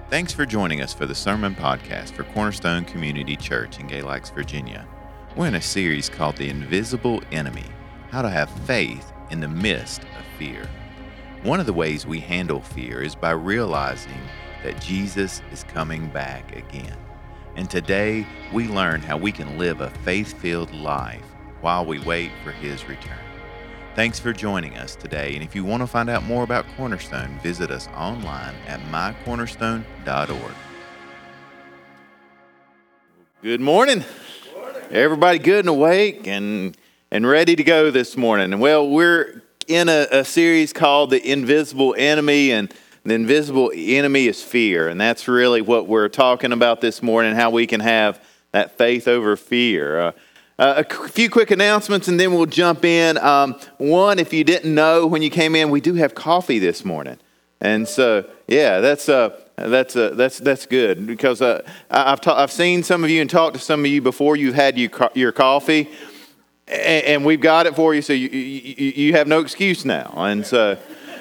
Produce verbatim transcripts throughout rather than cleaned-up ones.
Thanks for joining us for the Sermon Podcast for Cornerstone Community Church in Galax, Virginia. We're in a series called The Invisible Enemy, How to Have Faith in the Midst of Fear. One of the ways we handle fear is by realizing that Jesus is coming back again. And today, we learn how we can live a faith-filled life while we wait for His return. Thanks for joining us today, and if you want to find out more about Cornerstone, visit us online at my cornerstone dot org. Good morning. Good morning. Everybody good and awake and and ready to go this morning. Well, we're in a, a series called The Invisible Enemy, and the invisible enemy is fear, and that's really what we're talking about this morning, how we can have that faith over fear. Uh, Uh, a few quick announcements, and then we'll jump in. Um, one, if you didn't know when you came in, we do have coffee this morning, and so yeah, that's uh, that's uh, that's that's good because uh, I've ta- I've seen some of you and talked to some of you before. You've had you co- your coffee, and, and we've got it for you, so you, you you have no excuse now. And so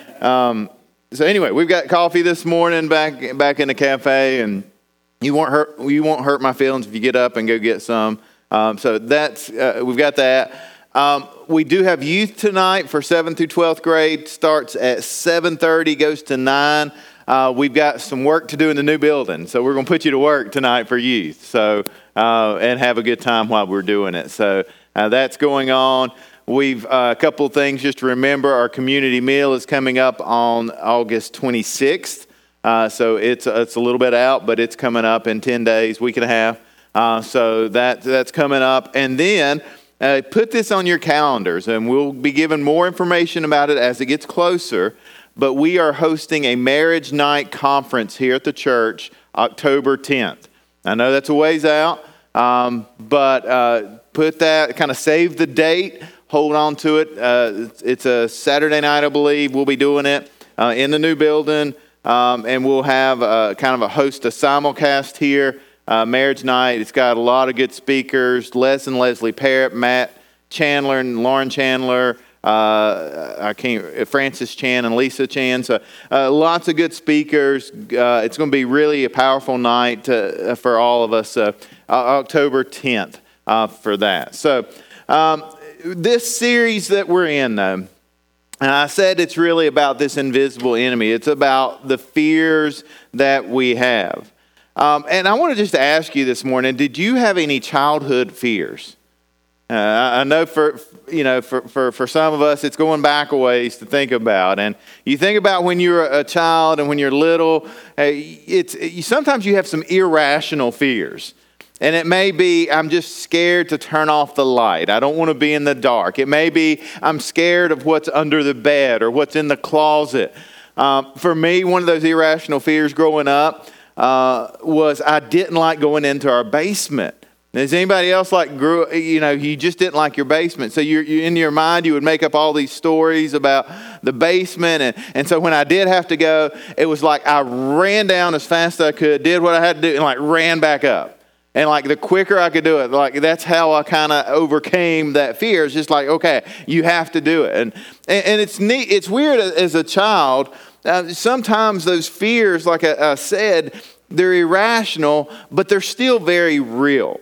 um, so anyway, we've got coffee this morning back back in the cafe, and you won't hurt you won't hurt my feelings if you get up and go get some. Um, so that's uh, we've got that. Um, we do have youth tonight for seventh through twelfth grade. Starts at seven thirty, goes to nine. Uh, we've got some work to do in the new building, so we're going to put you to work tonight for youth. So uh, and have a good time while we're doing it. So uh, that's going on. We've uh, a couple of things just to remember. Our community meal is coming up on August twenty-sixth. Uh, so it's it's a little bit out, but it's coming up in ten days, week and a half. Uh, so that that's coming up. And then uh, put this on your calendars, and we'll be giving more information about it as it gets closer. But we are hosting a marriage night conference here at the church October tenth. I know that's a ways out, um, but uh, put that, kind of save the date, hold on to it. Uh, it's a Saturday night, I believe. We'll be doing it uh, in the new building, um, and we'll have a, kind of a host a simulcast here. Uh, marriage night. It's got a lot of good speakers. Les and Leslie Parrott, Matt Chandler and Lauren Chandler, uh, I can't, Francis Chan and Lisa Chan. So uh, lots of good speakers. Uh, it's going to be really a powerful night to, uh, for all of us. Uh, October tenth uh, for that. So um, this series that we're in, though, and I said it's really about this invisible enemy. It's about the fears that we have. Um, and I want to just ask you this morning, did you have any childhood fears? Uh, I know for, you know, for, for, for some of us, it's going back a ways to think about. And you think about when you're a child and when you're little, it's it, sometimes you have some irrational fears. And it may be, I'm just scared to turn off the light. I don't want to be in the dark. It may be, I'm scared of what's under the bed or what's in the closet. Um, for me, one of those irrational fears growing up, Uh, was I didn't like going into our basement. Does anybody else like grew, you know, you just didn't like your basement. So you're, you in your mind, you would make up all these stories about the basement. And, and so when I did have to go, it was like I ran down as fast as I could, did what I had to do, and like ran back up. And like the quicker I could do it, like that's how I kind of overcame that fear. It's just like, okay, you have to do it. And, and, and it's neat. It's weird as a child. Uh, sometimes those fears, like I, I said, they're irrational, but they're still very real.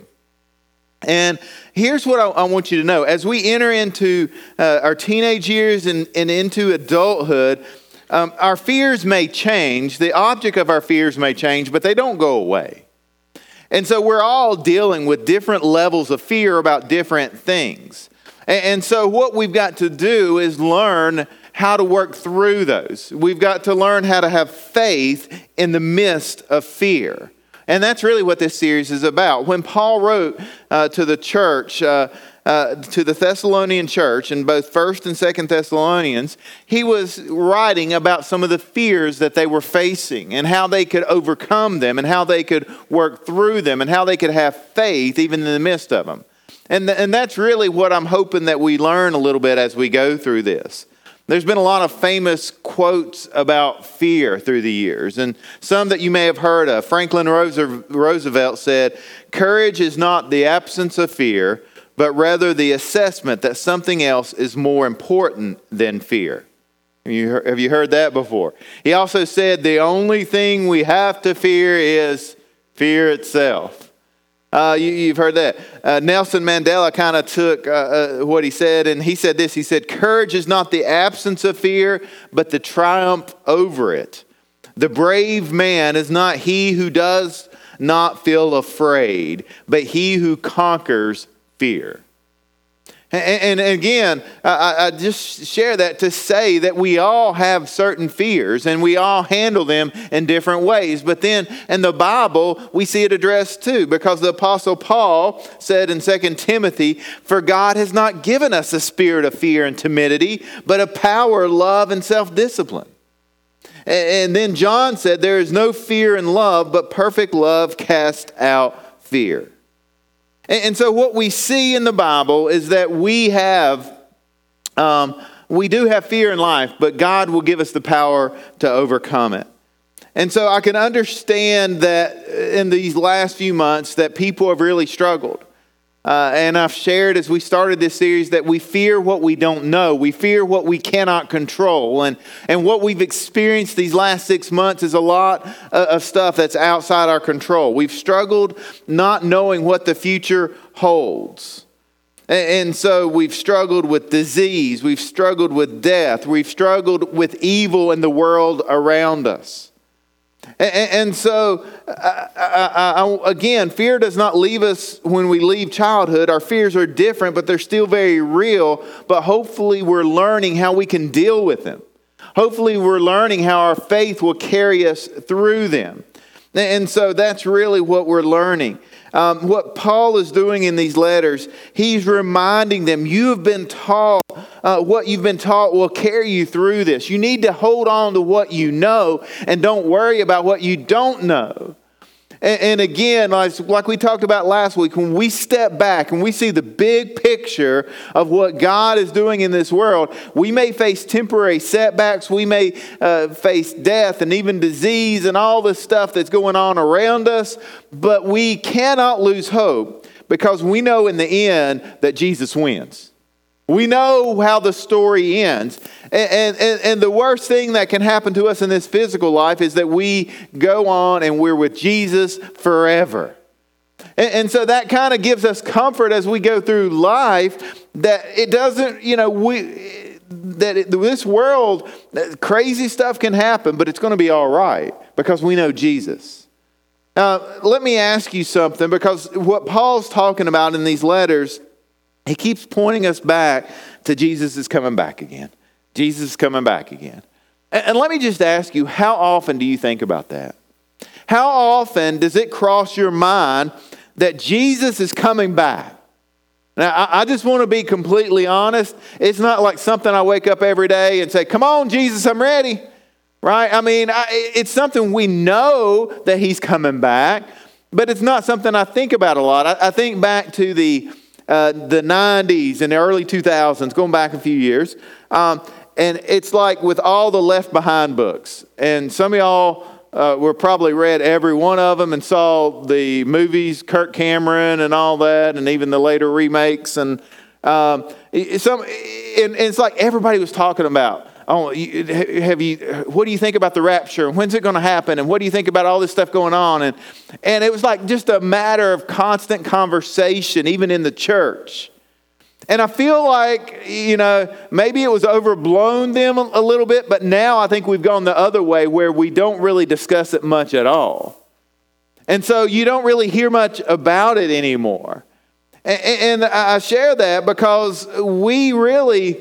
And here's what I, I want you to know. As we enter into uh, our teenage years and, and into adulthood, um, our fears may change. The object of our fears may change, but they don't go away. And so we're all dealing with different levels of fear about different things. And, and so what we've got to do is learn how to work through those. We've got to learn how to have faith in the midst of fear. And that's really what this series is about. When Paul wrote uh, to the church, uh, uh, to the Thessalonian church, in both First and Second Thessalonians, he was writing about some of the fears that they were facing and how they could overcome them and how they could work through them and how they could have faith even in the midst of them. And, th- and that's really what I'm hoping that we learn a little bit as we go through this. There's been a lot of famous quotes about fear through the years, and some that you may have heard of. Franklin Roosevelt said, "Courage is not the absence of fear, but rather the assessment that something else is more important than fear." Have you heard, have you heard that before? He also said the only thing we have to fear is fear itself. Uh, you, you've heard that. Uh, Nelson Mandela kind of took uh, uh, what he said, and he said this. He said, courage is not the absence of fear, but the triumph over it. The brave man is not he who does not feel afraid, but he who conquers fear. And, and again, I, I just share that to say that we all have certain fears and we all handle them in different ways. But then in the Bible, we see it addressed too, because the Apostle Paul said in Second Timothy, for God has not given us a spirit of fear and timidity, but of power, love, and self-discipline. And then John said, there is no fear in love, but perfect love casts out fear. And so what we see in the Bible is that we have, um, we do have fear in life, but God will give us the power to overcome it. And so I can understand that in these last few months that people have really struggled. Uh, and I've shared as we started this series that we fear what we don't know. We fear what we cannot control. And, and what we've experienced these last six months is a lot of stuff that's outside our control. We've struggled not knowing what the future holds. And, and so we've struggled with disease. We've struggled with death. We've struggled with evil in the world around us. And, and so, I, I, I, again, fear does not leave us when we leave childhood. Our fears are different, but they're still very real. But hopefully we're learning how we can deal with them. Hopefully we're learning how our faith will carry us through them. And so that's really what we're learning. Um, what Paul is doing in these letters, he's reminding them, you have been taught, uh, what you've been taught will carry you through this. You need to hold on to what you know and don't worry about what you don't know. And, and again, like, like we talked about last week, when we step back and we see the big picture of what God is doing in this world, we may face temporary setbacks, we may uh, face death and even disease and all this stuff that's going on around us, but we cannot lose hope because we know in the end that Jesus wins. We know how the story ends. And, and, and the worst thing that can happen to us in this physical life is that we go on and we're with Jesus forever. And, and so that kind of gives us comfort as we go through life that it doesn't, you know, we that it, this world, crazy stuff can happen, but it's going to be all right because we know Jesus. Now, let me ask you something, because what Paul's talking about in these letters, he keeps pointing us back to Jesus is coming back again. Jesus is coming back again. And, and let me just ask you, how often do you think about that? How often does it cross your mind that Jesus is coming back? Now, I, I just want to be completely honest. It's not like something I wake up every day and say, come on, Jesus, I'm ready. Right? I mean, I, it's something we know that he's coming back, but it's not something I think about a lot. I, I think back to the Uh, the nineties and the early two thousands, going back a few years. Um, and it's like with all the Left Behind books. And some of y'all uh, were probably read every one of them and saw the movies, Kirk Cameron and all that, and even the later remakes. And, um, some, and, and it's like everybody was talking about, oh, have you? What do you think about the rapture? When's it going to happen? And what do you think about all this stuff going on? And and it was like just a matter of constant conversation, even in the church. And I feel like, you know, maybe it was overblown them a little bit, but now I think we've gone the other way where we don't really discuss it much at all. And so you don't really hear much about it anymore. And, and I share that because we really...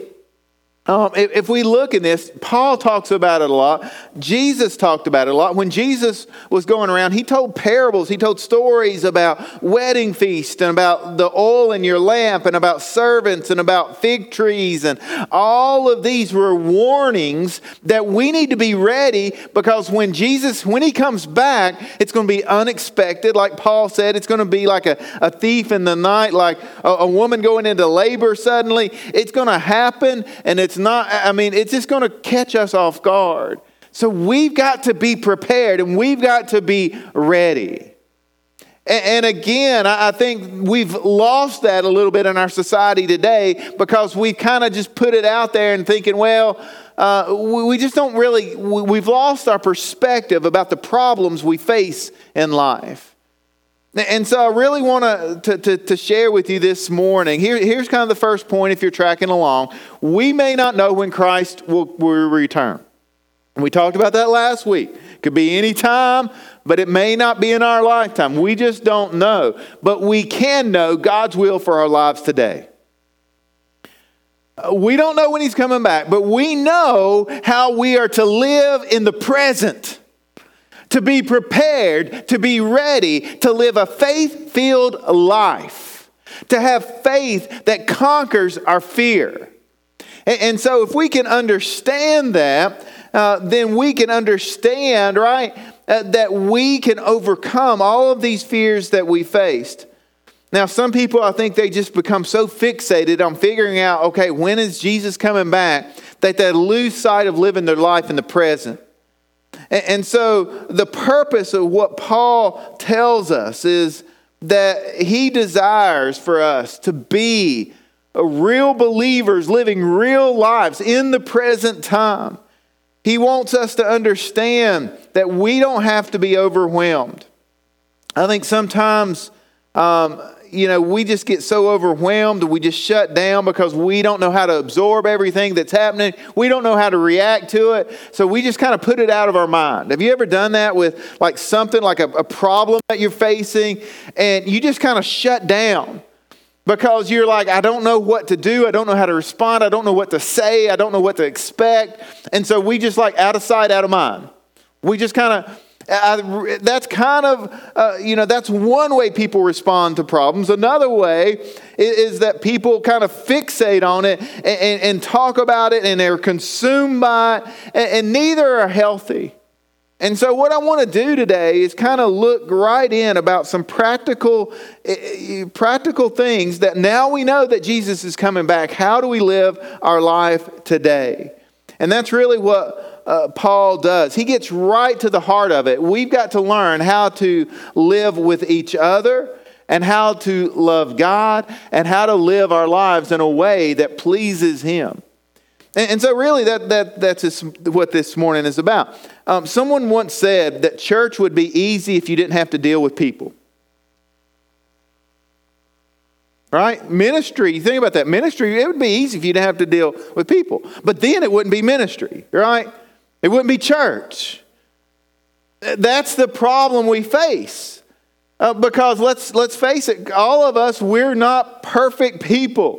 Um, if, if we look in this, Paul talks about it a lot. Jesus talked about it a lot. When Jesus was going around, he told parables. He told stories about wedding feasts and about the oil in your lamp and about servants and about fig trees. And all of these were warnings that we need to be ready, because when Jesus, when he comes back, it's going to be unexpected. Like Paul said, it's going to be like a, a thief in the night, like a, a woman going into labor suddenly. It's going to happen, and it's not, I mean, it's just going to catch us off guard. So we've got to be prepared and we've got to be ready. And again, I think we've lost that a little bit in our society today because we've kind of just put it out there and thinking, well, uh, we just don't really, we've lost our perspective about the problems we face in life. And so I really want to, to, to share with you this morning. Here, here's kind of the first point if you're tracking along. We may not know when Christ will, will return. And we talked about that last week. Could be any time, but it may not be in our lifetime. We just don't know. But we can know God's will for our lives today. We don't know when He's coming back, but we know how we are to live in the present. To be prepared, to be ready, to live a faith-filled life. To have faith that conquers our fear. And, and so if we can understand that, Uh, then we can understand, right, uh, that we can overcome all of these fears that we faced. Now, some people, I think they just become so fixated on figuring out, okay, when is Jesus coming back, that they lose sight of living their life in the present. And, and so the purpose of what Paul tells us is that he desires for us to be real believers living real lives in the present time. He wants us to understand that we don't have to be overwhelmed. I think sometimes, um, you know, we just get so overwhelmed and we just shut down because we don't know how to absorb everything that's happening. We don't know how to react to it. So we just kind of put it out of our mind. Have you ever done that with like something like a, a problem that you're facing and you just kind of shut down? Because you're like, I don't know what to do. I don't know how to respond. I don't know what to say. I don't know what to expect. And so we just like out of sight, out of mind. We just kind of, uh, that's kind of, uh, you know, that's one way people respond to problems. Another way is, is that people kind of fixate on it and, and, and talk about it and they're consumed by it. And, and neither are healthy. And so what I want to do today is kind of look right in about some practical, practical things that now we know that Jesus is coming back. How do we live our life today? And that's really what uh, Paul does. He gets right to the heart of it. We've got to learn how to live with each other and how to love God and how to live our lives in a way that pleases Him. And so really that, that that's what this morning is about. Um, someone once said that church would be easy if you didn't have to deal with people. Right? Ministry, you think about that. Ministry, it would be easy if you didn't have to deal with people. But then it wouldn't be ministry, right? It wouldn't be church. That's the problem we face. Uh, because let's let's face it, all of us, we're not perfect people.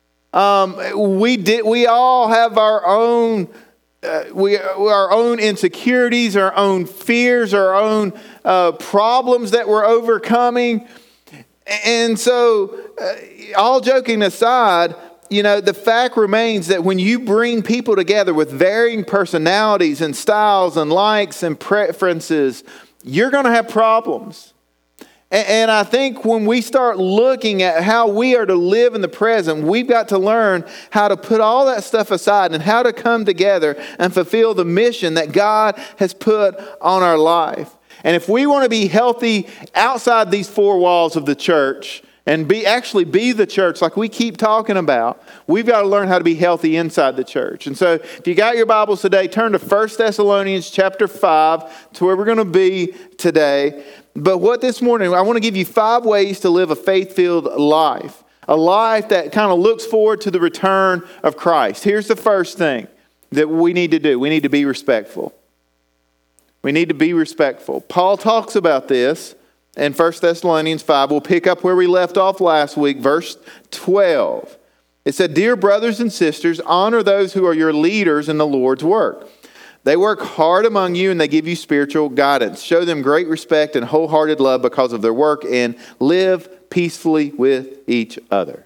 Um, we did. We all have our own, uh, we our own insecurities, our own fears, our own uh, problems that we're overcoming. And so, uh, all joking aside, you know, the fact remains that when you bring people together with varying personalities and styles and likes and preferences, you're going to have problems. And I think when we start looking at how we are to live in the present, we've got to learn how to put all that stuff aside and how to come together and fulfill the mission that God has put on our life. And if we want to be healthy outside these four walls of the church and be actually be the church like we keep talking about, we've got to learn how to be healthy inside the church. And so if you got your Bibles today, turn to First Thessalonians chapter five to where we're going to be today. But what this morning, I want to give you five ways to live a faith-filled life. A life that kind of looks forward to the return of Christ. Here's the first thing that we need to do. We need to be respectful. We need to be respectful. Paul talks about this in First Thessalonians five. We'll pick up where we left off last week, verse twelve. It said, "Dear brothers and sisters, honor those who are your leaders in the Lord's work. They work hard among you and they give you spiritual guidance. Show them great respect and wholehearted love because of their work and live peacefully with each other."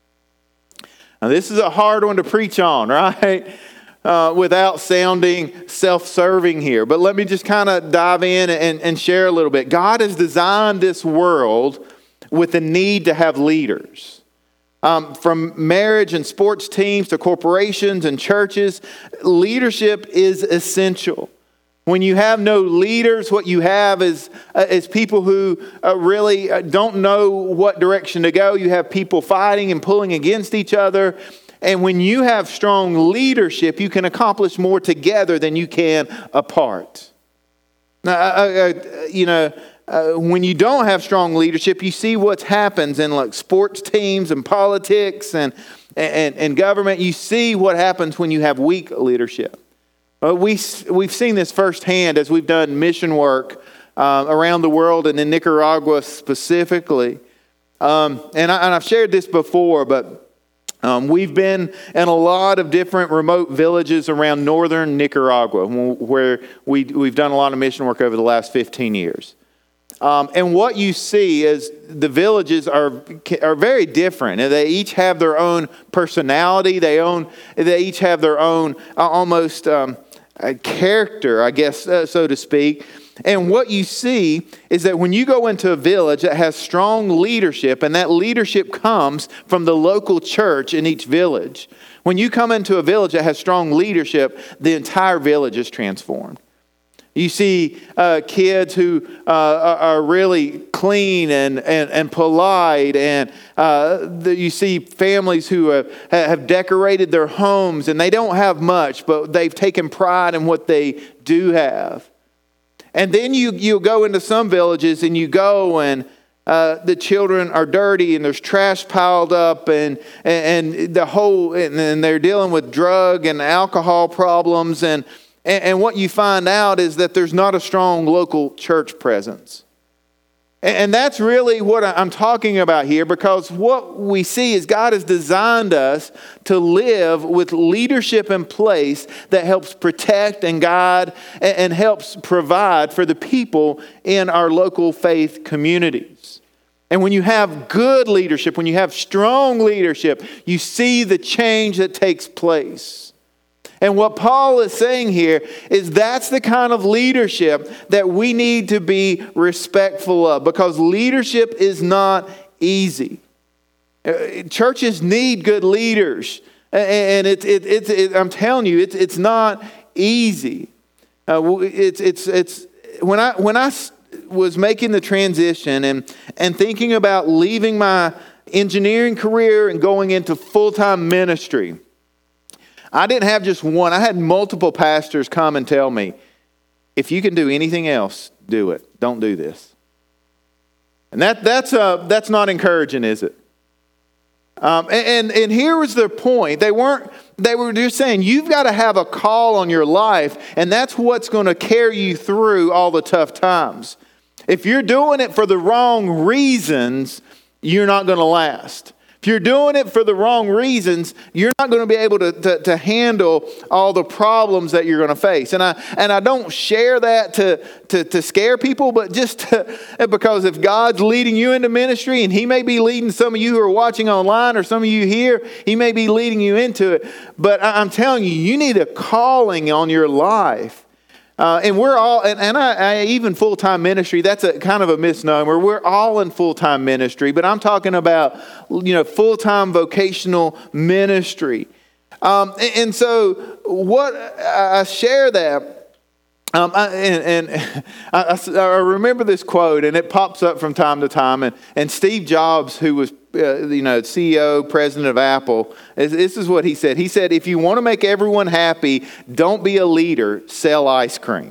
Now, this is a hard one to preach on, right? Uh, without sounding self-serving here. But let me just kind of dive in and, and share a little bit. God has designed this world with the need to have leaders. Um, from marriage and sports teams to corporations and churches, leadership is essential. When you have no leaders, what you have is, uh, is people who uh, really uh, don't know what direction to go. You have people fighting and pulling against each other. And when you have strong leadership, you can accomplish more together than you can apart. Now, uh, uh, you know, uh, when you don't have strong leadership, you see what happens in like sports teams and politics and, and, and government. You see what happens when you have weak leadership. Uh, we, we've seen this firsthand as we've done mission work uh, around the world and in Nicaragua specifically. Um, and, I, and I've shared this before, but um, we've been in a lot of different remote villages around northern Nicaragua where we, we've done a lot of mission work over the last fifteen years. Um, and what you see is the villages are are very different. And they each have their own personality. They own. They each have their own uh, almost um, uh, character, I guess, uh, so to speak. And what you see is that when you go into a village that has strong leadership, and that leadership comes from the local church in each village. When you come into a village that has strong leadership, the entire village is transformed. You see uh, kids who uh, are really clean and, and, and polite. And uh, the, you see families who have, have decorated their homes. And they don't have much, but they've taken pride in what they do have. And then you, you go into some villages and you go and uh, the children are dirty and there's trash piled up. And, and, the whole, and, and they're dealing with drug and alcohol problems. And And what you find out is that there's not a strong local church presence. And that's really what I'm talking about here, because what we see is God has designed us to live with leadership in place that helps protect and guide and helps provide for the people in our local faith communities. And when you have good leadership, when you have strong leadership, you see the change that takes place. And what Paul is saying here is that's the kind of leadership that we need to be respectful of, because leadership is not easy. Churches need good leaders, and it's it, it, it, I'm telling you, it's it's not easy. Uh, it's it's it's when I when I was making the transition and and thinking about leaving my engineering career and going into full-time ministry, I didn't have just one. I had multiple pastors come and tell me, if you can do anything else, do it. Don't do this. And that that's uh, that's not encouraging, is it? Um, and, and and here was their point. They weren't. They were just saying you've got to have a call on your life, and that's what's going to carry you through all the tough times. If you're doing it for the wrong reasons, you're not going to last. If you're doing it for the wrong reasons, you're not going to be able to, to, to handle all the problems that you're going to face. And I and I don't share that to, to, to scare people, but just to, because if God's leading you into ministry, and He may be leading some of you who are watching online or some of you here, He may be leading you into it. But I'm telling you, you need a calling on your life. Uh, and we're all, and, and I, I even full-time ministry, that's a kind of a misnomer. We're all in full-time ministry, but I'm talking about, you know, full-time vocational ministry. Um, and, and so what I share that, um, I, and, and I, I remember this quote, and it pops up from time to time. And, and Steve Jobs, who was, uh, you know, C E O, president of Apple, this is what he said. He said, if you want to make everyone happy, don't be a leader, sell ice cream.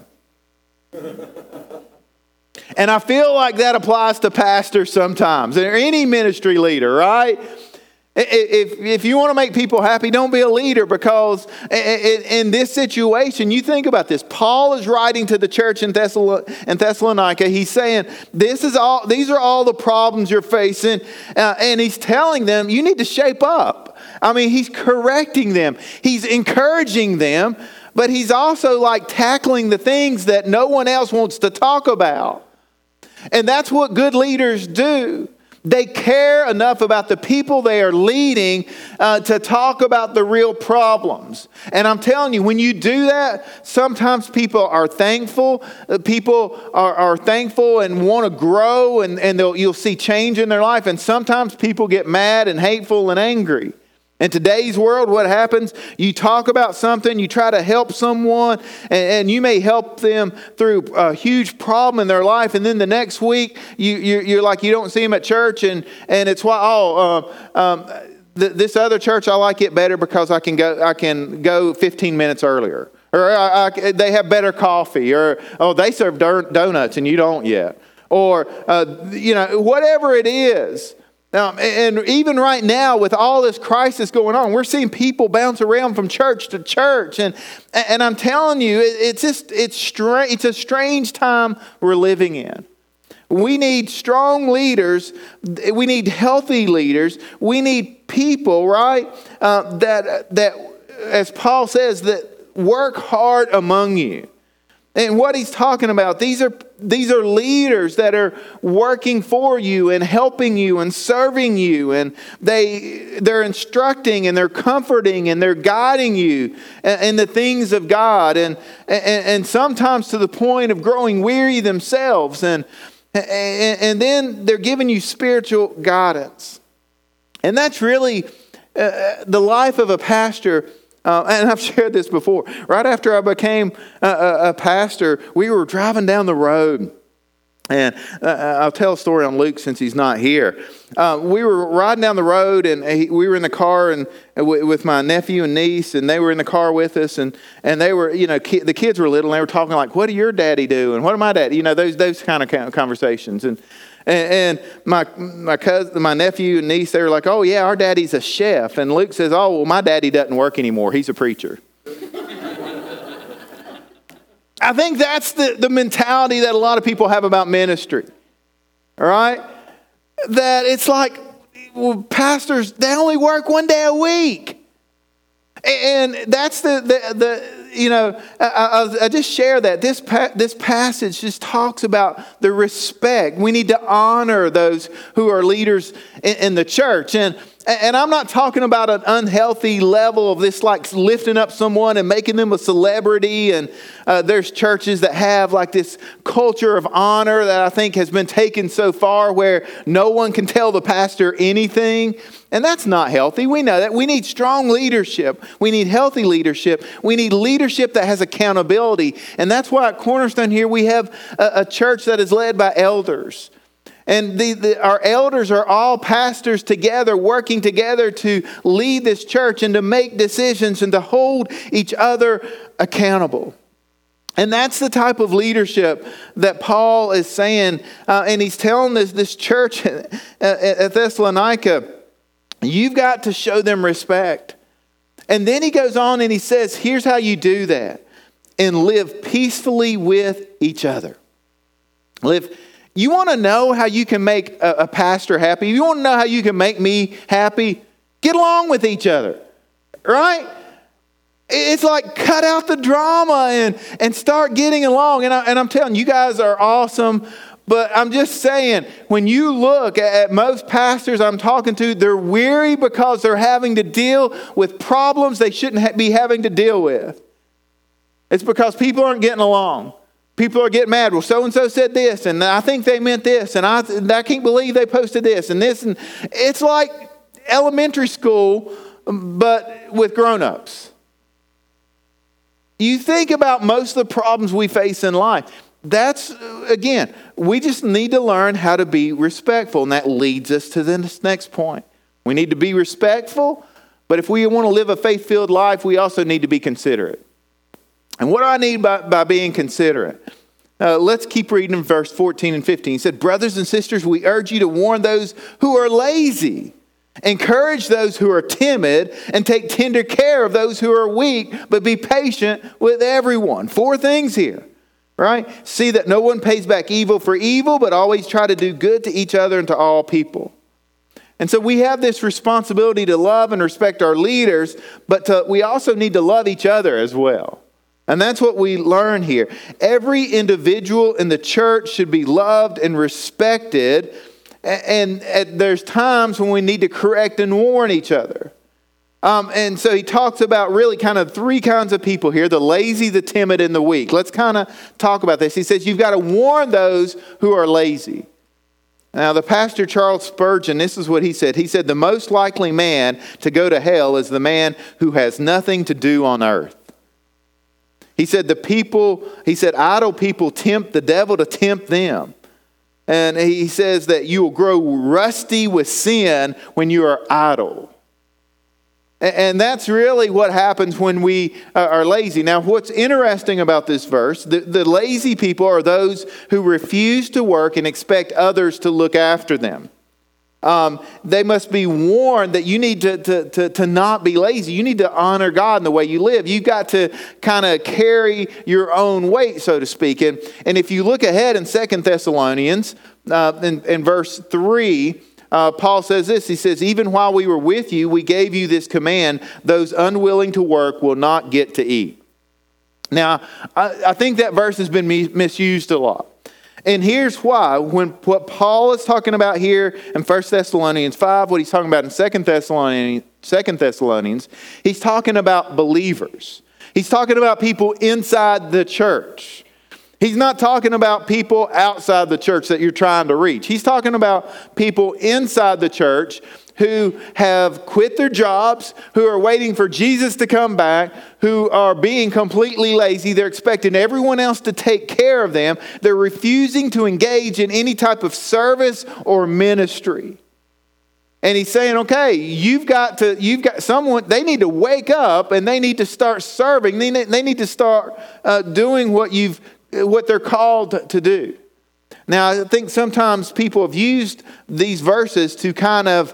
And I feel like that applies to pastors sometimes, or any ministry leader, right? If, if you want to make people happy, don't be a leader, because in this situation, you think about this. Paul is writing to the church in Thessalonica. He's saying, this is all, these are all the problems you're facing. Uh, and he's telling them, you need to shape up. I mean, he's correcting them. He's encouraging them, but he's also like tackling the things that no one else wants to talk about. And that's what good leaders do. They care enough about the people they are leading uh, to talk about the real problems. And I'm telling you, when you do that, sometimes people are thankful. Uh, people are, are thankful and want to grow, and, and they'll, you'll see change in their life. And sometimes people get mad and hateful and angry. In today's world, what happens? You talk about something, you try to help someone, and, and you may help them through a huge problem in their life, and then the next week, you, you're, you're like, you don't see them at church, and, and it's why, oh, um, um, th- this other church, I like it better because I can go, I can go fifteen minutes earlier. Or I, I, they have better coffee, or, oh, they serve donuts and you don't yet. Or, uh, you know, whatever it is. Now, and even right now, with all this crisis going on, we're seeing people bounce around from church to church, and and I'm telling you, it's just it's strange. It's a strange time we're living in. We need strong leaders. We need healthy leaders. We need people, right? Uh, that that, as Paul says, that work hard among you. And what he's talking about, these are these are leaders that are working for you and helping you and serving you, and they they're instructing and they're comforting and they're guiding you in the things of God, and and, and sometimes to the point of growing weary themselves, and, and and then they're giving you spiritual guidance, and that's really uh, the life of a pastor. Uh, and I've shared this before. Right after I became a, a, a pastor, we were driving down the road. And uh, I'll tell a story on Luke since he's not here. Uh, we were riding down the road, and he, we were in the car and w- with my nephew and niece, and they were in the car with us. And, and they were, you know, ki- the kids were little, and they were talking like, "What do your daddy do?" And "What do my daddy?" You know, those those kind of conversations. And And, and my my cousin, my nephew and niece, they were like, "Oh yeah, our daddy's a chef." And Luke says, "Oh well, my daddy doesn't work anymore. He's a preacher." I think that's the, the mentality that a lot of people have about ministry. All right, that it's like, well, pastors, they only work one day a week, and that's the the the. You know, I, I, I just share that. This pa- this passage just talks about the respect. We need to honor those who are leaders in, in the church. And, and I'm not talking about an unhealthy level of this, like lifting up someone and making them a celebrity. And uh, there's churches that have like this culture of honor that I think has been taken so far where no one can tell the pastor anything. And that's not healthy. We know that. We need strong leadership. We need healthy leadership. We need leadership that has accountability. And that's why at Cornerstone here we have a, a church that is led by elders. And the, the, our elders are all pastors together, working together to lead this church and to make decisions and to hold each other accountable. And that's the type of leadership that Paul is saying. Uh, and he's telling this, this church at, at Thessalonica, you've got to show them respect. And then he goes on and he says, here's how you do that. And live peacefully with each other. Live. You want to know how you can make a, a pastor happy? You want to know how you can make me happy? Get along with each other. Right? It's like cut out the drama and, and start getting along. And, I, and I'm telling you, you guys are awesome. But I'm just saying, when you look at most pastors I'm talking to, they're weary because they're having to deal with problems they shouldn't ha- be having to deal with. It's because people aren't getting along. People are getting mad. Well, so-and-so said this, and I think they meant this, and I, and I can't believe they posted this and this. And it's like elementary school, but with grown-ups. You think about most of the problems we face in life. That's, again, we just need to learn how to be respectful. And that leads us to this next point. We need to be respectful, but if we want to live a faith-filled life, we also need to be considerate. And what do I need by, by being considerate? Uh, let's keep reading in verse fourteen and fifteen. He said, brothers and sisters, we urge you to warn those who are lazy. Encourage those who are timid and take tender care of those who are weak, but be patient with everyone. Four things here. Right? See that no one pays back evil for evil, but always try to do good to each other and to all people. And so we have this responsibility to love and respect our leaders, but to, we also need to love each other as well. And that's what we learn here. Every individual in the church should be loved and respected. And, and there's times when we need to correct and warn each other. Um, and so he talks about really kind of three kinds of people here, the lazy, the timid, and the weak. Let's kind of talk about this. He says you've got to warn those who are lazy. Now, the pastor Charles Spurgeon, this is what he said. He said, the most likely man to go to hell is the man who has nothing to do on earth. He said, the people, he said, idle people tempt the devil to tempt them. And he says that you will grow rusty with sin when you are idle. And that's really what happens when we are lazy. Now, what's interesting about this verse, the, the lazy people are those who refuse to work and expect others to look after them. Um, they must be warned that you need to, to, to, to not be lazy. You need to honor God in the way you live. You've got to kind of carry your own weight, so to speak. And, and if you look ahead in Second Thessalonians, uh, in, in verse three, Uh, Paul says this, he says, even while we were with you, we gave you this command, those unwilling to work will not get to eat. Now, I, I think that verse has been mi- misused a lot. And here's why. When what Paul is talking about here in First Thessalonians five, what he's talking about in Second Thessalonians, Second Thessalonians, he's talking about believers. He's talking about people inside the church. He's not talking about people outside the church that you're trying to reach. He's talking about people inside the church who have quit their jobs, who are waiting for Jesus to come back, who are being completely lazy. They're expecting everyone else to take care of them. They're refusing to engage in any type of service or ministry. And he's saying, okay, you've got to, you've got someone, they need to wake up and they need to start serving. They need, they need to start uh, doing what you've what they're called to do. Now, I think sometimes people have used these verses to kind of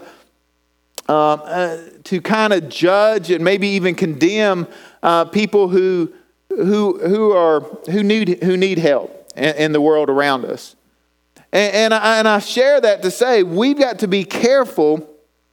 um, uh, to kind of judge and maybe even condemn uh, people who who who are who need who need help in, in the world around us. And, and, I, and I share that to say we've got to be careful.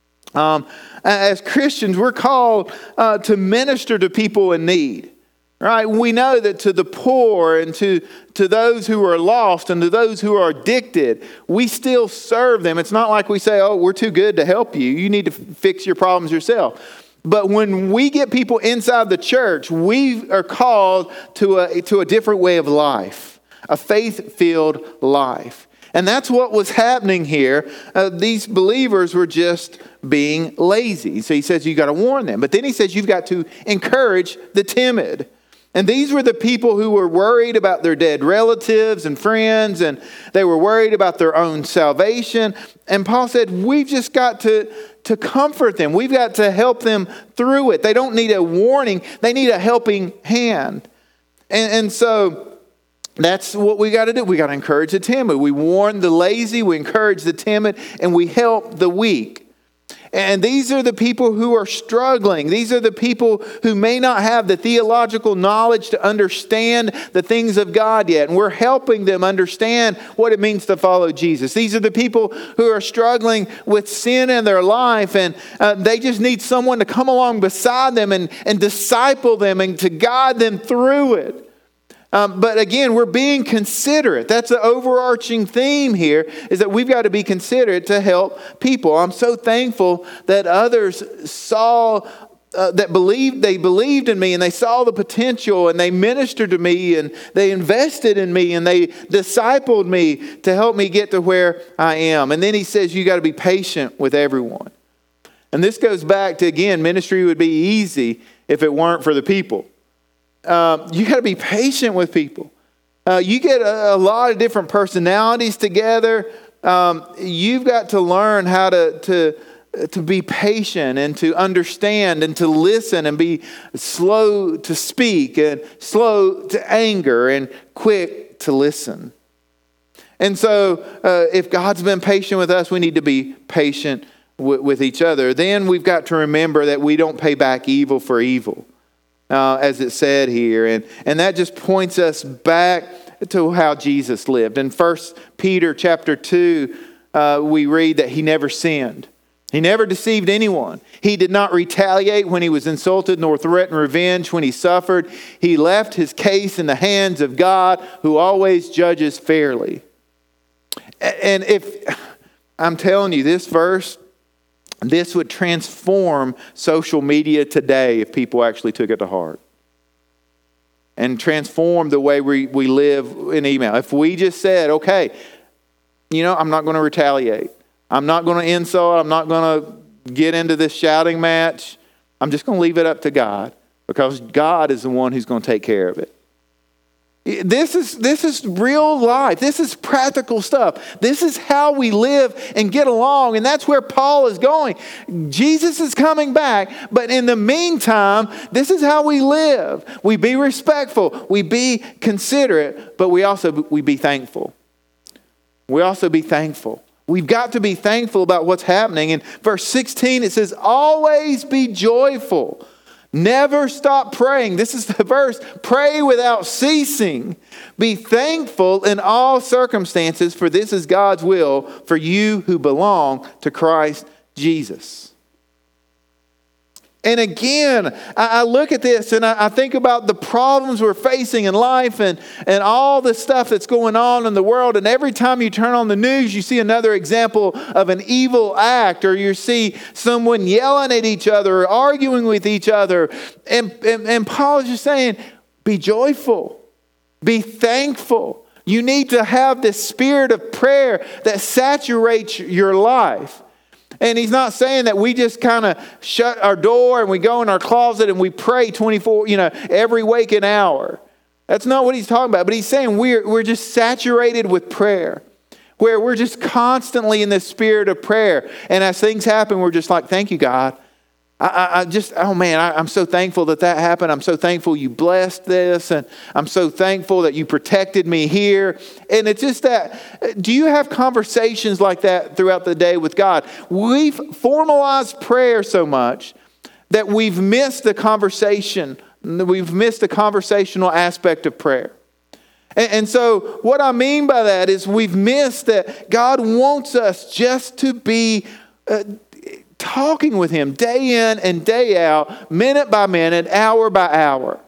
Um, as Christians, we're called uh, to minister to people in need. Right? We know that to the poor and to, to those who are lost and to those who are addicted, we still serve them. It's not like we say, oh, we're too good to help you. You need to fix your problems yourself. But when we get people inside the church, we are called to a, to a different way of life, a faith-filled life. And that's what was happening here. Uh, these believers were just being lazy. So he says you got to warn them. But then he says you've got to encourage the timid. And these were the people who were worried about their dead relatives and friends, and they were worried about their own salvation. And Paul said, we've just got to, to comfort them. We've got to help them through it. They don't need a warning. They need a helping hand. And, and so that's what we got to do. We got to encourage the timid. We warn the lazy, we encourage the timid, and we help the weak. And these are the people who are struggling. These are the people who may not have the theological knowledge to understand the things of God yet. And we're helping them understand what it means to follow Jesus. These are the people who are struggling with sin in their life. And uh, they just need someone to come along beside them and, and disciple them and to guide them through it. Um, but again, we're being considerate. That's the overarching theme here, is that we've got to be considerate to help people. I'm so thankful that others saw, uh, that believed, they believed in me and they saw the potential and they ministered to me and they invested in me and they discipled me to help me get to where I am. And then he says, you got to be patient with everyone. And this goes back to, again, ministry would be easy if it weren't for the people. Um, you got to be patient with people. Uh, you get a, a lot of different personalities together. Um, you've got to learn how to, to, to be patient and to understand and to listen and be slow to speak and slow to anger and quick to listen. And so uh, if God's been patient with us, we need to be patient w- with each other. Then we've got to remember that we don't pay back evil for evil. Uh, as it said here. And, and that just points us back to how Jesus lived. In First Peter chapter two, uh, we read that he never sinned. He never deceived anyone. He did not retaliate when he was insulted, nor threaten revenge when he suffered. He left his case in the hands of God, who always judges fairly. And if, I'm telling you, this verse, this would transform social media today if people actually took it to heart. And transform the way we, we live in email. If we just said, okay, you know, I'm not going to retaliate. I'm not going to insult. I'm not going to get into this shouting match. I'm just going to leave it up to God, because God is the one who's going to take care of it. This is, this is real life. This is practical stuff. This is how we live and get along. And that's where Paul is going. Jesus is coming back. But in the meantime, this is how we live. We be respectful. We be considerate. But we also we be thankful. We also be thankful. We've got to be thankful about what's happening. In verse sixteen, it says, always be joyful. Never stop praying. This is the verse. Pray without ceasing. Be thankful in all circumstances, for this is God's will for you who belong to Christ Jesus. And again, I look at this and I think about the problems we're facing in life and, and all the stuff that's going on in the world. And every time you turn on the news, you see another example of an evil act, or you see someone yelling at each other or arguing with each other. And, and, and Paul is just saying, be joyful, be thankful. You need to have this spirit of prayer that saturates your life. And he's not saying that we just kind of shut our door and we go in our closet and we pray twenty-four, you know, every waking hour. That's not what he's talking about. But he's saying we're, we're just saturated with prayer, where we're just constantly in this spirit of prayer. And as things happen, we're just like, thank you, God. I, I, I just, oh man, I, I'm so thankful that that happened. I'm so thankful you blessed this. And I'm so thankful that you protected me here. And it's just that, do you have conversations like that throughout the day with God? We've formalized prayer so much that we've missed the conversation. We've missed the conversational aspect of prayer. And, and so what I mean by that is we've missed that God wants us just to be uh, talking with Him day in and day out, minute by minute, hour by hour.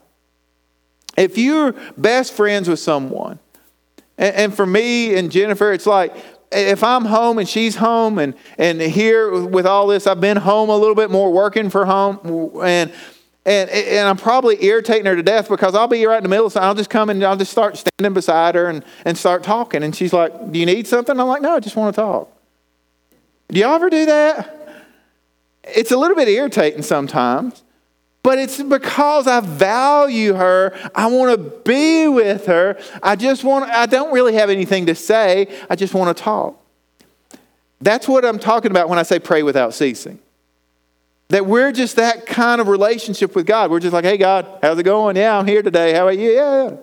If you're best friends with someone, and, and for me and Jennifer, it's like if I'm home and she's home, and, and here with all this, I've been home a little bit more, working for home, and and and I'm probably irritating her to death, because I'll be right in the middle of something. I'll just come and I'll just start standing beside her and, and start talking. And she's like, do you need something? I'm like, no, I just want to talk. Do y'all ever do that? It's a little bit irritating sometimes, but it's because I value her. I want to be with her. I just want, I don't really have anything to say. I just want to talk. That's what I'm talking about when I say pray without ceasing. That we're just that kind of relationship with God. We're just like, hey, God, how's it going? Yeah, I'm here today. How about you? Yeah, yeah.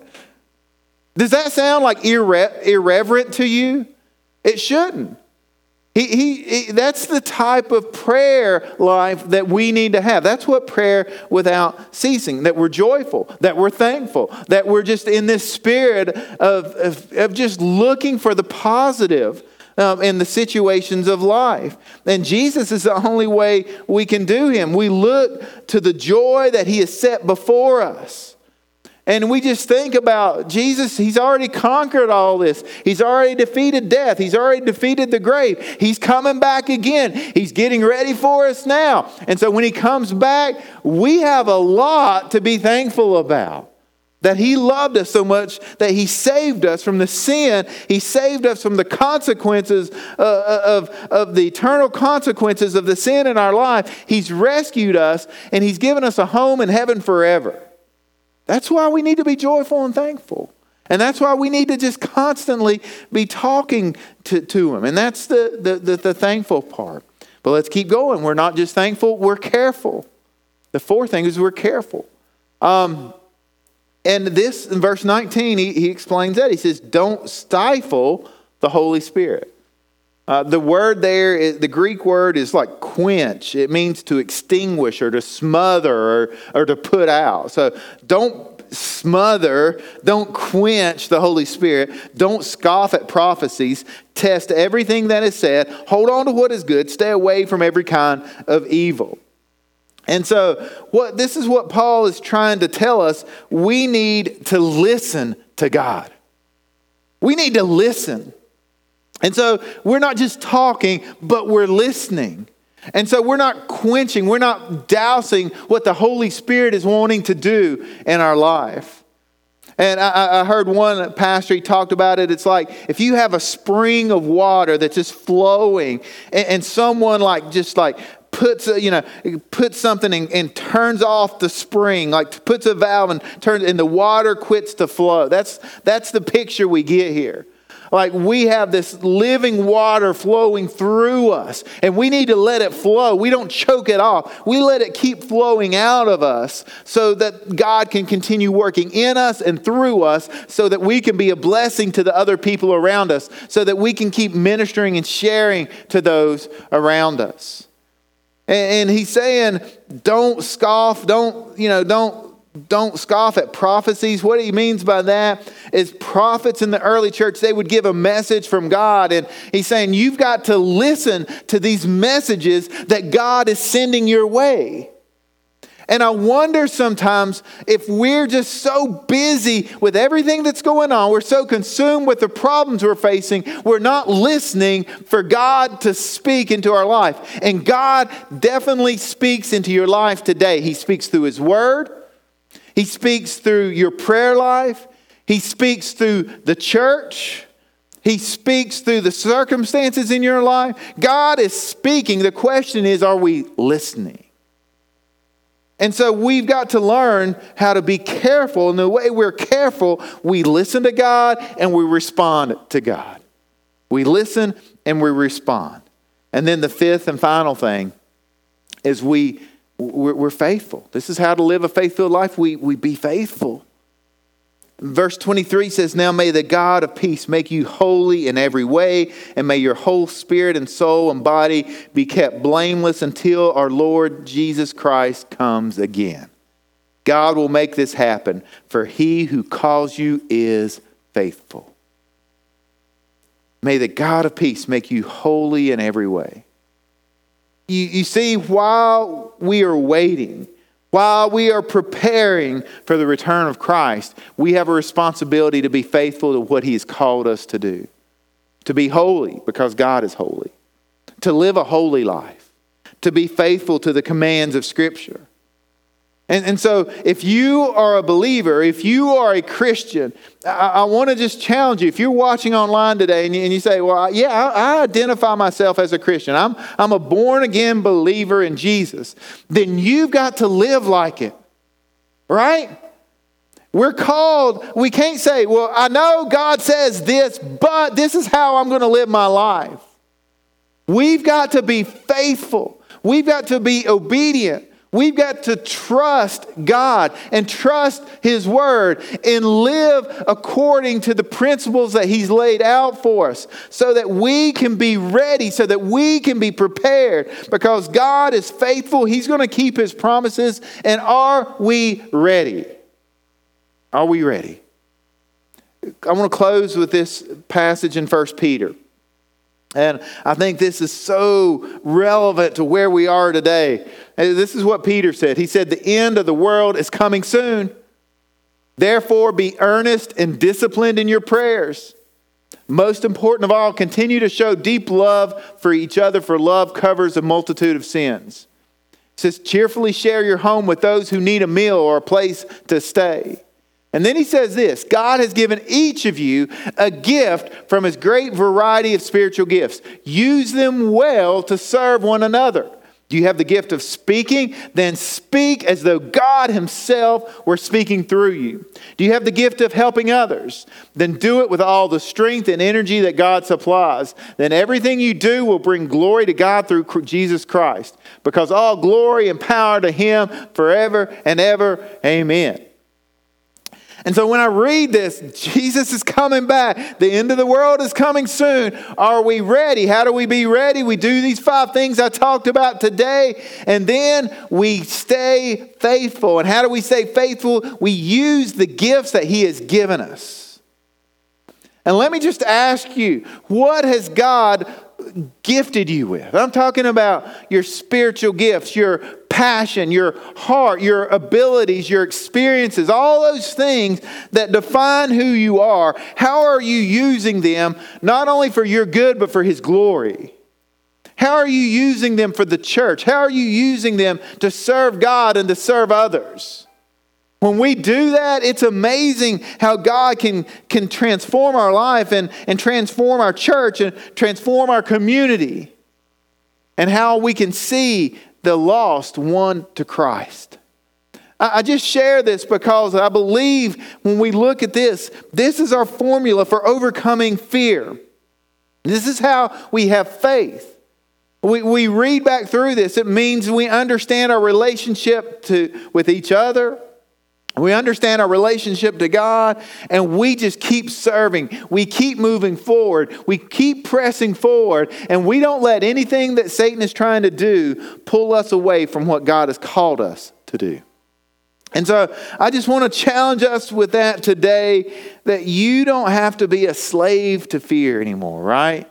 Does that sound like irre- irreverent to you? It shouldn't. He, he, he, that's the type of prayer life that we need to have. That's what prayer without ceasing, that we're joyful, that we're thankful, that we're just in this spirit of, of, of just looking for the positive um, in the situations of life. And Jesus is the only way we can do Him. We look to the joy that He has set before us. And we just think about Jesus. He's already conquered all this. He's already defeated death. He's already defeated the grave. He's coming back again. He's getting ready for us now. And so when He comes back, we have a lot to be thankful about. That He loved us so much that He saved us from the sin. He saved us from the consequences uh, of, of the eternal consequences of the sin in our life. He's rescued us, and He's given us a home in heaven forever. That's why we need to be joyful and thankful. And that's why we need to just constantly be talking to, to Him. And that's the, the, the, the thankful part. But let's keep going. We're not just thankful, we're careful. The fourth thing is we're careful. Um, and this, in verse nineteen, he, he explains that. He says, don't stifle the Holy Spirit. Uh, the word there, is, the Greek word is like quench. It means to extinguish or to smother or, or to put out. So don't smother, don't quench the Holy Spirit. Don't scoff at prophecies. Test everything that is said. Hold on to what is good. Stay away from every kind of evil. And so what this is what Paul is trying to tell us. We need to listen to God. We need to listen. And so we're not just talking, but we're listening. And so we're not quenching, we're not dousing what the Holy Spirit is wanting to do in our life. And I, I heard one pastor, he talked about it. It's like if you have a spring of water that's just flowing, and, and someone like just like puts a, you know puts something and, and turns off the spring, like puts a valve and turns, and the water quits to flow. That's that's the picture we get here. Like we have this living water flowing through us, and we need to let it flow. We don't choke it off. We let it keep flowing out of us so that God can continue working in us and through us, so that we can be a blessing to the other people around us, so that we can keep ministering and sharing to those around us. And, and he's saying, don't scoff, don't, you know, don't, Don't scoff at prophecies. What he means by that is prophets in the early church, they would give a message from God. And he's saying you've got to listen to these messages that God is sending your way. And I wonder sometimes if we're just so busy with everything that's going on, we're so consumed with the problems we're facing, we're not listening for God to speak into our life. And God definitely speaks into your life today. He speaks through His Word. He speaks through your prayer life. He speaks through the church. He speaks through the circumstances in your life. God is speaking. The question is, are we listening? And so we've got to learn how to be careful. And the way we're careful, we listen to God and we respond to God. We listen and we respond. And then the fifth and final thing is we We're faithful. This is how to live a faith-filled life. We, we be faithful. Verse twenty-three says, now may the God of peace make you holy in every way, and may your whole spirit and soul and body be kept blameless until our Lord Jesus Christ comes again. God will make this happen, for He who calls you is faithful. May the God of peace make you holy in every way. You, you see, while we are waiting, while we are preparing for the return of Christ, we have a responsibility to be faithful to what He has called us to do. To be holy because God is holy. To live a holy life. To be faithful to the commands of Scripture. And, and so if you are a believer, if you are a Christian, I, I want to just challenge you. If you're watching online today and you, and you say, well, yeah, I, I identify myself as a Christian. I'm, I'm a born-again believer in Jesus. Then you've got to live like it. Right? We're called, we can't say, well, I know God says this, but this is how I'm going to live my life. We've got to be faithful. We've got to be obedient. We've got to trust God and trust His Word and live according to the principles that He's laid out for us so that we can be ready, so that we can be prepared, because God is faithful. He's going to keep His promises. And are we ready? Are we ready? I want to close with this passage in First Peter. And I think this is so relevant to where we are today. This is what Peter said. He said, the end of the world is coming soon. Therefore, be earnest and disciplined in your prayers. Most important of all, continue to show deep love for each other, for love covers a multitude of sins. It says, cheerfully share your home with those who need a meal or a place to stay. And then he says this, God has given each of you a gift from His great variety of spiritual gifts. Use them well to serve one another. Do you have the gift of speaking? Then speak as though God Himself were speaking through you. Do you have the gift of helping others? Then do it with all the strength and energy that God supplies. Then everything you do will bring glory to God through Jesus Christ, because all glory and power to Him forever and ever. Amen. And so when I read this, Jesus is coming back. The end of the world is coming soon. Are we ready? How do we be ready? We do these five things I talked about today, and then we stay faithful. And how do we stay faithful? We use the gifts that He has given us. And let me just ask you, what has God gifted you with? I'm talking about your spiritual gifts, your passion, your heart, your abilities, your experiences, all those things that define who you are. How are you using them, not only for your good, but for His glory? How are you using them for the church? How are you using them to serve God and to serve others? When we do that, it's amazing how God can, can transform our life and, and transform our church and transform our community. And how we can see the lost won to Christ. I, I just share this because I believe when we look at this, this is our formula for overcoming fear. This is how we have faith. We, we read back through this. It means we understand our relationship to, with each other. We understand our relationship to God, and we just keep serving. We keep moving forward. We keep pressing forward, and we don't let anything that Satan is trying to do pull us away from what God has called us to do. And so I just want to challenge us with that today, that you don't have to be a slave to fear anymore, right?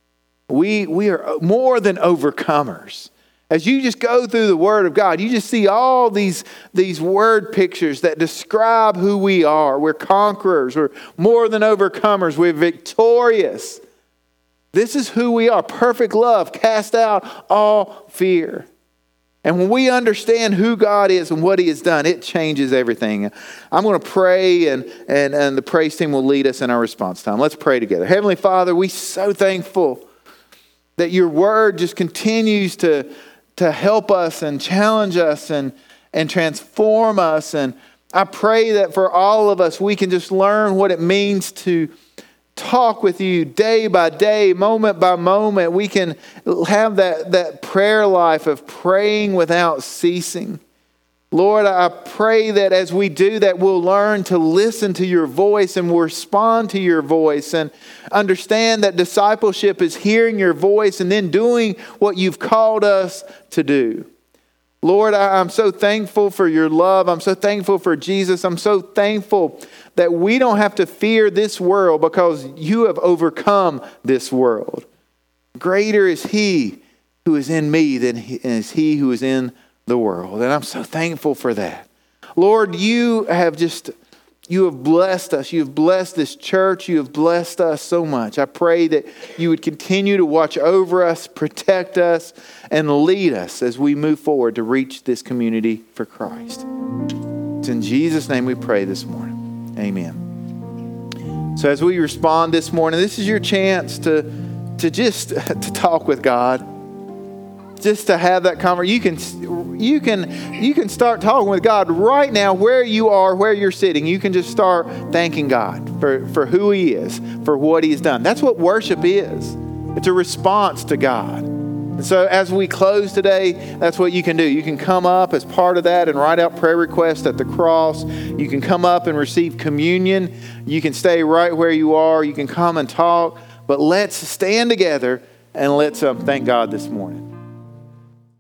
We, we are more than overcomers. As you just go through the Word of God, you just see all these, these word pictures that describe who we are. We're conquerors. We're more than overcomers. We're victorious. This is who we are. Perfect love cast out all fear. And when we understand who God is and what He has done, it changes everything. I'm going to pray, and, and, and the praise team will lead us in our response time. Let's pray together. Heavenly Father, we're so thankful that your Word just continues to to help us and challenge us and, and transform us. And I pray that for all of us, we can just learn what it means to talk with you day by day, moment by moment. We can have that, that prayer life of praying without ceasing. Lord, I pray that as we do that, we'll learn to listen to your voice and we'll respond to your voice and understand that discipleship is hearing your voice and then doing what you've called us to do. Lord, I'm so thankful for your love. I'm so thankful for Jesus. I'm so thankful that we don't have to fear this world because you have overcome this world. Greater is He who is in me than is He who is in the world. And I'm so thankful for that. Lord, you have just, you have blessed us. You have blessed this church. You have blessed us so much. I pray that you would continue to watch over us, protect us, and lead us as we move forward to reach this community for Christ. It's in Jesus' name we pray this morning. Amen. So as we respond this morning, this is your chance to, to just to talk with God. Just to have that conversation. You can, you can, you can start talking with God right now where you are, where you're sitting. You can just start thanking God for, for who He is, for what He has done. That's what worship is. It's a response to God. And so as we close today, that's what you can do. You can come up as part of that and write out prayer requests at the cross. You can come up and receive communion. You can stay right where you are. You can come and talk. But let's stand together and let's um, thank God this morning.